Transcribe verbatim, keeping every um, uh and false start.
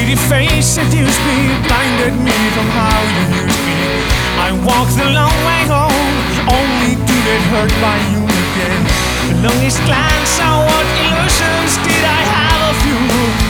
Pretty face seduced me, blinded me from how you used me. I walked the long way home, only to get hurt by you again. The longest glance, oh, what illusions did I have of you?